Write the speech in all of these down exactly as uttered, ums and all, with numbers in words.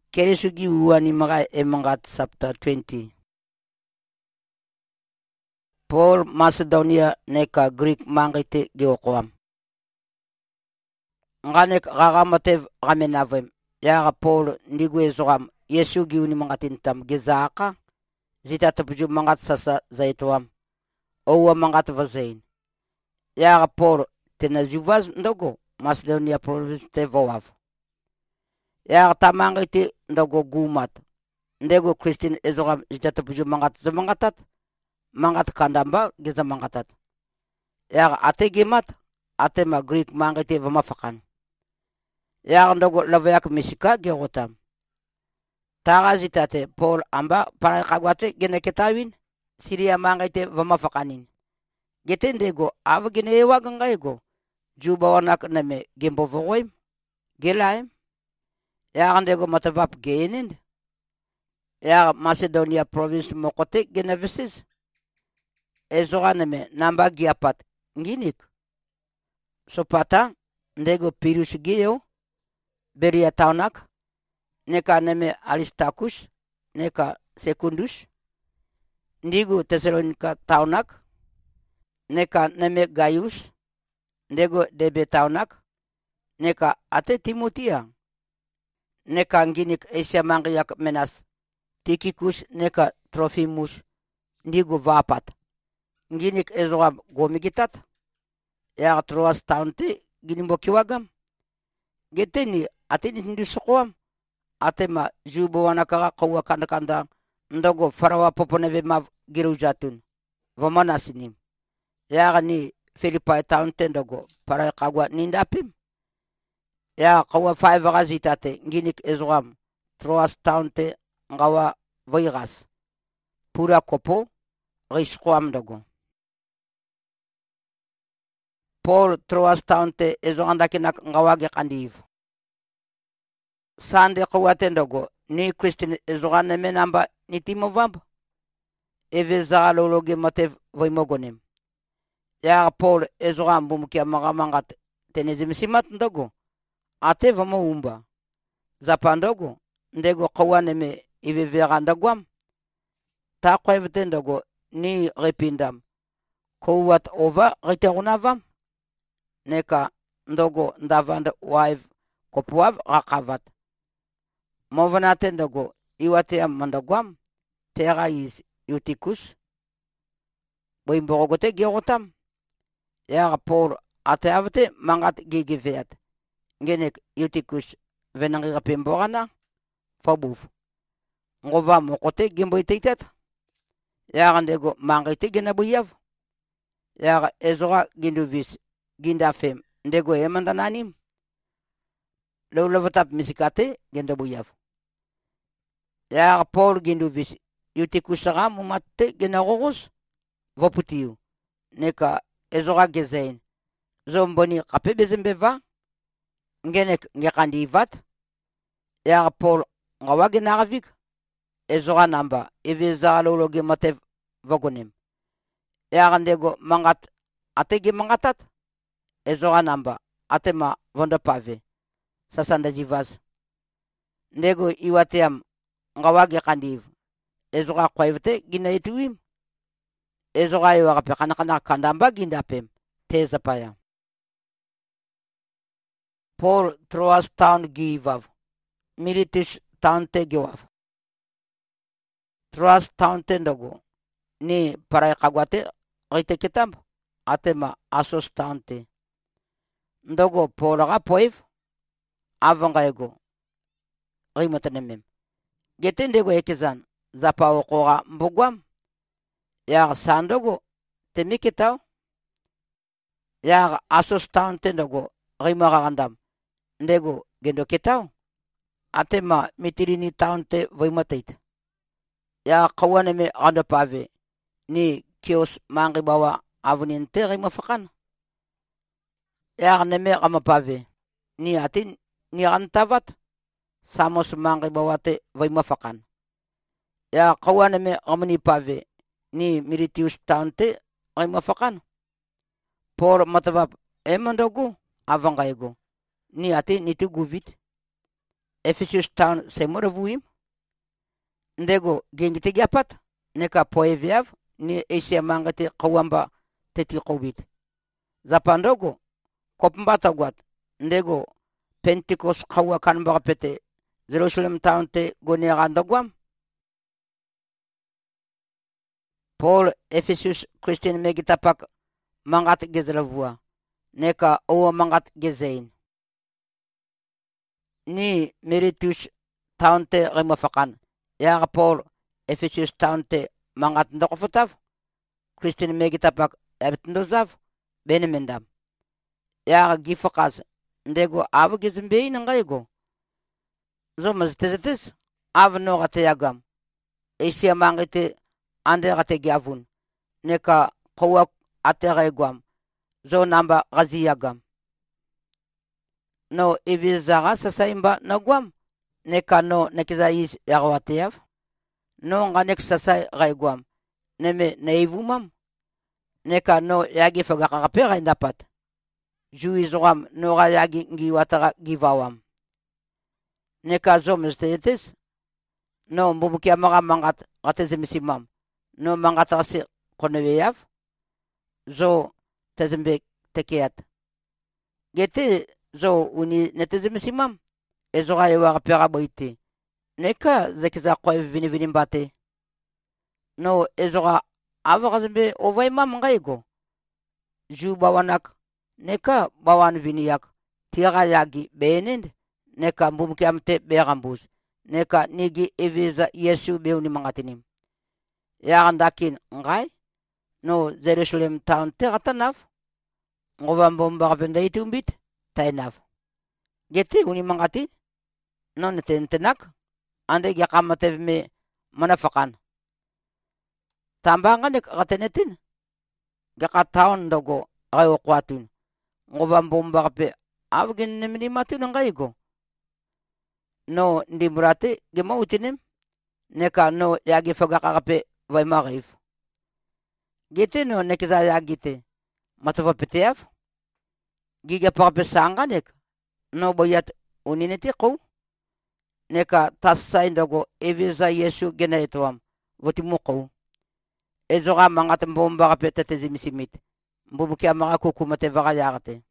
Keresugi uani maga emangat chapter twenty. Paul Macedonia neka Greek mangite geokwam. Nganek gagamatev gamenavem. Yaga Paul ndigwezogam Yesu giuni mangatintam gezaka zita tapuju mangat sasa zaitwam. Owa mangat vazain. Yaga Paul tenazivaz ndogo Macedonia province te voav. Yaga tamangite ndogo gumat. Ndego Christian ezogam zita tapuju mangat zamangatat. Mangat kandamba geza mangatat. Yaga ate gimat ate ma Greek mangite vamafakan. Yaga ndogo lavayak misika geotam. Taga zitate Paul amba para kagwate gene ketawin Siria mangite vamafakanin. Getendego av gene ewa gangaigo juba wanak name gembo vogoim gelaim. Yaga ndego matavap genind. Yaga Macedonia province mokote gene visis. Ezoganeme namba giapat nginik. Sopata ndego pirus geo beria taunak neka neme Aristarchus neka Secundus ndigo Thessalonica taunak neka neme Gaius ndego debe taunak neka ate Timotia neka nginik Asia mangiak menas Tychicus neka Trophimus ndigo vapat nginik ezogam gomigitat ya Troas taunte ginimbo kiwagam geteni atini hindu sokwam atema jubo wanakaga kawa kanda kanda ndogo farawa poponeve mav girujatun vomanasinim ya ni Philippi taunte ndogo para kagwa nindapim ya kawa five gazitate nginik ezogam Troas taunte ngawa voigas pura kopo riskwam ndogo Paul Troas taunte ezogandakinak ngawage kandiv. Sande kawate ndogo ni Christian ezogane menamba ni timovamb. Eveza lologe matev voimogonem. Ya Paul ezogam bumkia magamangat tenezimisimat ndogo. Ate vamo umba. Zapa ndogo ndego kawane me ivevera ndogwam. Ta kwevte ndogo ni repindam. Kowat over riterunavam. Neka ndogo ndavand wife kopwav rakavat. Movanate ndogo iwate mandagwam tera is Eutychus. Boimborogote gerotam. Ya Paul ate avte mangat gigivet. Ngenek Eutychus venangira pemborana fabuf. Ngova mokote gimboititet. Ya ndego mangite genabuyav. Ya ezora ginduvis gindafem ndego emandananim lawlavatap misikate genda buyav ya Paul ginduvis Eutychusagam mumatte genagogos voputiu neka ezoga gezain zomboni kape bezembeva ngenek ngekandivat ya Paul ngawage nagavik ezoga namba eveza lologe matev vagonem ya ndego mangat atege mangatat ezoga namba atema vonda pave sasanda jivaz ndego iwateam ngawage kandiv ezoga kwaivte gina ituim ezoga iwaga pekana kana kandamba gindapem teza paya Paul Troas town givav Militish town te givav Troas town te ndogo ni parai kagwate rite kitamb atema Asos town te ndogo Paulaga poiv avangaigo rimatanemem getendego ekizan zapa okoga mbugwam ya sandogo temikitaw ya Asos town tendogo rimaga gandam ndego gendo kitaw atema mitirini town te voimatait ya kawaneme anda pave ni kios mangi bawa avunin te rimafakan ya neme amapave ni atin ni antavat samos mangi bawate voimafakan ya kawaneme amani pave ni Militius taunte rimafakan por matavap emandogu avangaigo ni ati niti guvit Ephesus town semora vuim ndego gengite gapat neka poeviav ni Asia mangate kawamba teti kobit zapandogo kopmbata gwat ndego Pentecost kawa kan pete Jerusalem town te goneganda gwam Paul Ephesus Christian megitapak mangat gezravua neka o mangat gezain ni Meritus town te remafakan ya Paul Ephesus town te mangat ndokofutav Christian megitapak abtndozav benemendam ya gifakas ndego abu gezimbe nangaygo zo maztezetes avno gate yagam Asia mangite ande gate gavun neka qawa ateregwam zo namba gazi yagam no ibizaga sasaimba nagwam neka no nekizais yagwatev no nganek sasai gaigwam neme neivumam neka no yagi faga kapera indapat juizogam no ga yagi ngiwataga givawam neka zo mestetes no mbubukia maga mangat gatezimisimam no mangat ase koneveyav zo tezimbe tekiat gete zo uni netezimisimam ezo ga yewa kapera boite neka zekiza qoy vini vini mbate no ezo ga avagazimbe ovaimam ngaigo ju bawanak neka bawan viniyak tiga yagi benend neka mbumkiamte begambus neka nigi eviza Yesu beuni mangatinim ya andakin ngai no Jerusalem town te gatanaf ngobambomba benda itumbit tainaf gete uni mangati no netentenak ande ya kamatev me manafakan tambanga nek gatenetin gaka town dogo ayo kwatun ngobambomba pe avgen nemni matun ngaigo no ndi murate gema utinem neka no yagi faga kape vai marif gete no nekiza yagite matava ptf giga pape sanganek no boyat uninete ko neka tasai ndogo eviza Yesu genaitwam votimuko ezoga mangat mbomba kape tetezimisimit mbubukia maga kukumate vaga yagate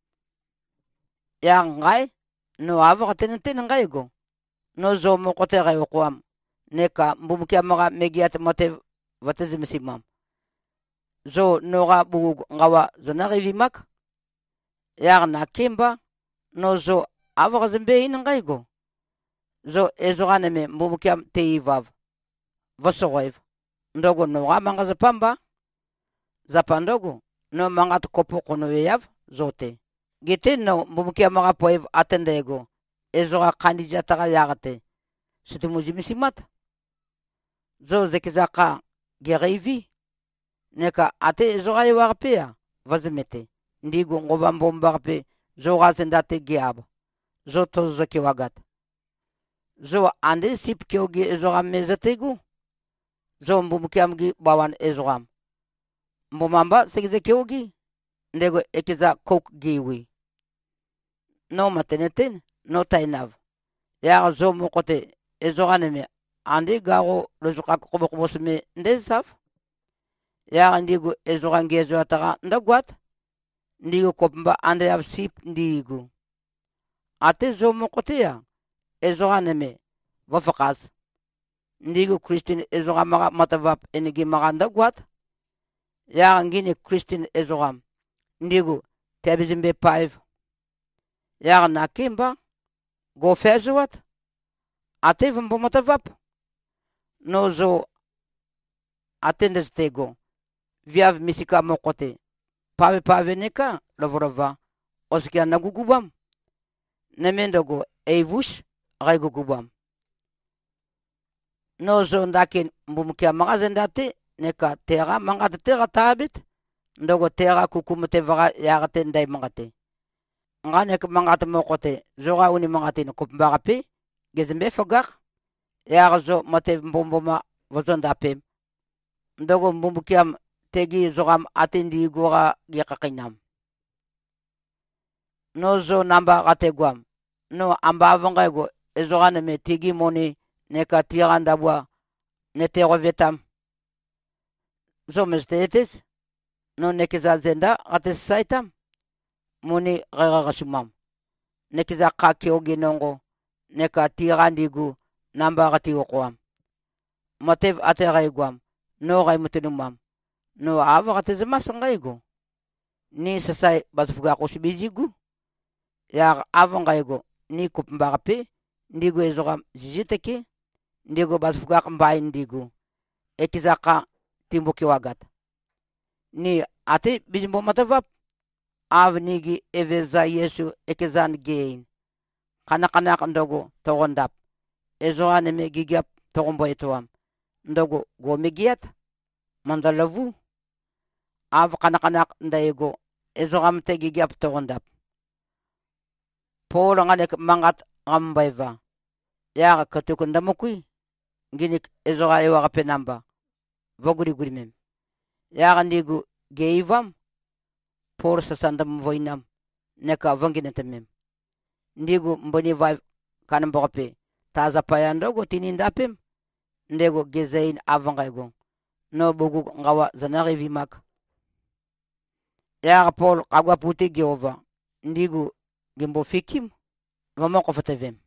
yang ngai no ava tenenten ngaigo no zo mo kote ga yokwam neka mbubukia maga megiat mate vatezimisimam zo no ga bugu ngawa zanari vimak yang na kimba no zo ava zimbe in ngaigo zo ezogane me mbubukia teivav vosorev ndogo no ga manga zapamba zapandogo no mangat kopo kono yav zote gete no mbubukia maga poev atendego ezoga kandijata ga yagate situmuzimisimat zo zekizaka gerevi neka ate ezoga ywarpea vazimete ndigo ngobambombarpe zo gazendate giab zo tozoke wagat zo ande sipkyogi ezoga mezategu zo mbubukia mgi bawan ezogam mbomamba sekizekyogi ndego ekiza kok giwi no mateneten no tainav ya zo mokote ezoganeme andi gago lozuka kobo kobosme ndesaf ya ndigo ezogangezo ataga ndagwat ndigo kopmba ande ab sip ndigo ate zo mokote ya ezoganeme vafakas ndigo Christine ezogamaga matavap enigi maganda gwat ya ngine Christine ezogam ndigo tabizimbe five ya na kimba go fezuat atev mbomatavap nozo atendes tego viav misika mokote pave pave neka lavorava oskia nagugubam nemendogo eivush raigugubam nozo ndakin mbumkia magazendate neka tera mangate tera tabit ndogo tera kukumte vaga yagate ndai mangate ngane ke mangate mokote zoga uni mangate no kupmbagape gezembe fogar yazo mate mbomboma vozondape ndogo mbumbukiam tegi zogam atendi gora gikakinam nozo namba gategwam no amba avangaigo ezogana me tigi moni neka tiranda bwa netero vetam zo mestetes no nekiza zenda ates saitam moni gaga gasumam nekiza kakio ginongo neka tirandigu namba gati okwam matev ateraigwam no gai mutunumam no ava gatezmas ngaigo ni sasai basfuga kusibizigu ya ava ngaigo ni kupmbagape ndigo ezogam ziziteke ndigo basfuga mbai ndigo ekizaka timbuki wagat ni ate bizimbo matavap avnigi eveza Yesu ekizan gain kana kana ndogo togondap ezogane me gigap togombo etwam ndogo go migiat mandalavu av kana kana ndaigo ezogam te gigap togondap polo ngane mangat ngambaiva ya katukunda mukui ginik ezoga ewa penamba voguri guri mem ya ndigu geivam por sasandam voinam neka vanginetemem ndigu mboni vai kanam bope taza payando go tinindapem ndego gezein avangaigo no bugu ngawa zanari vimak ya pol agwa puti geova ndigu gembo fikim vama kofatevem